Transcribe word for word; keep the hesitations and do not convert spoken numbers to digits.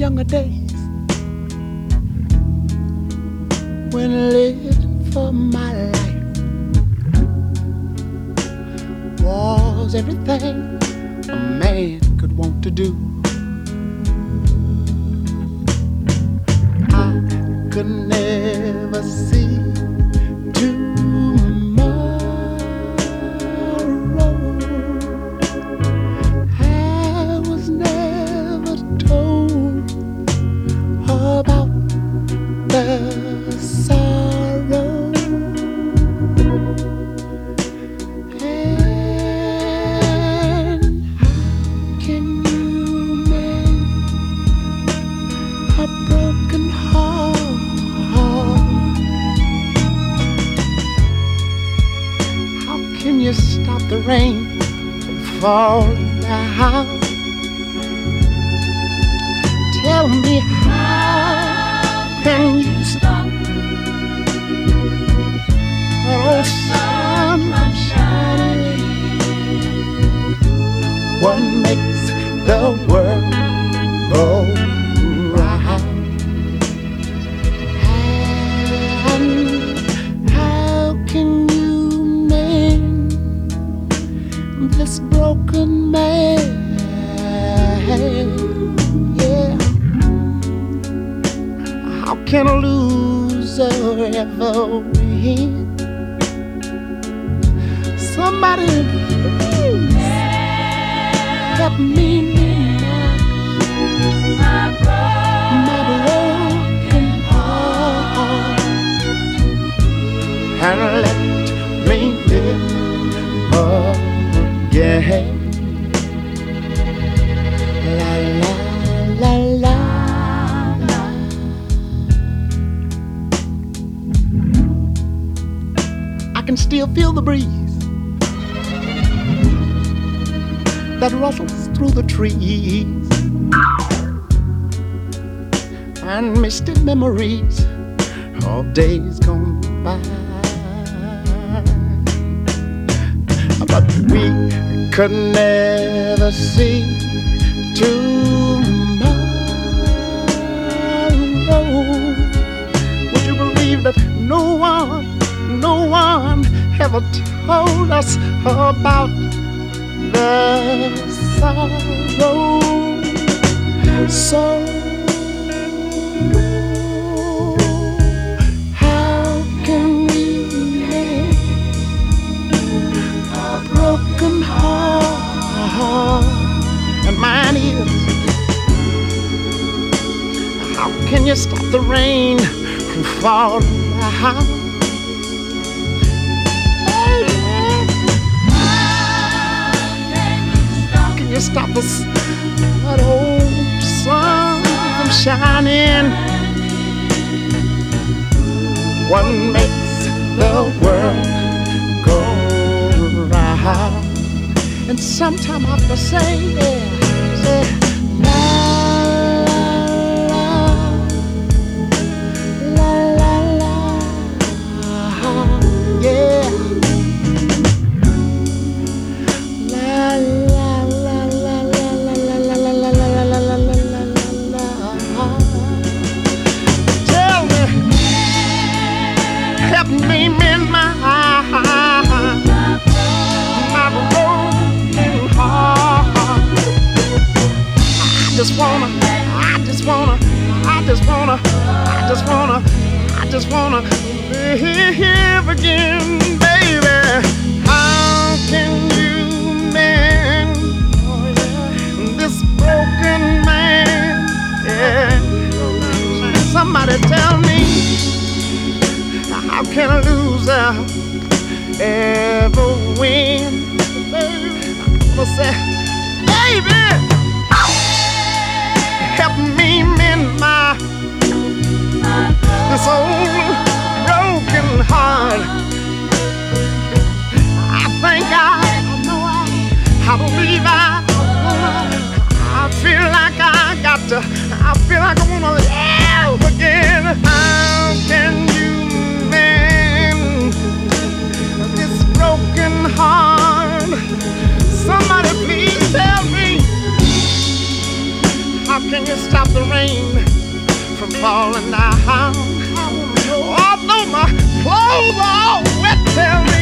younger days when living for my life was everything a man could want to do. I could never see the rain from falling down. Tell me, how can you stop that old sun from shining? What makes the world go round? And how can you mend this broken man? Yeah. How can a loser ever win? Somebody please help me mend my broken heart and let me live again. La la la la la. I can still feel the breeze that rustles through the trees and misty memories of days gone by. But we could never see tomorrow. Would you believe that no one, no one ever told us about the sorrow? So how can we make a broken heart? And mine is, how can you stop the rain from falling down? How can you stop this, that old sun from shining? What makes the world go round? And sometime I have to say, yeah, say, la la la la la, yeah, la la la la la la la la la la la la. Tell me, help me mend my my broken heart. I just wanna, I just wanna, I just wanna, I just wanna, I just wanna live again, baby. How can you mend this broken man? Yeah. Somebody tell me, how can a loser ever win? I'm gonna say, baby, help me mend my this old broken heart. I think I, I know I, I believe I, I feel like I got to, I feel like I wanna live again. How can you mend this broken heart? Somebody please tell me, falling down. Although my clothes are all wet, tell me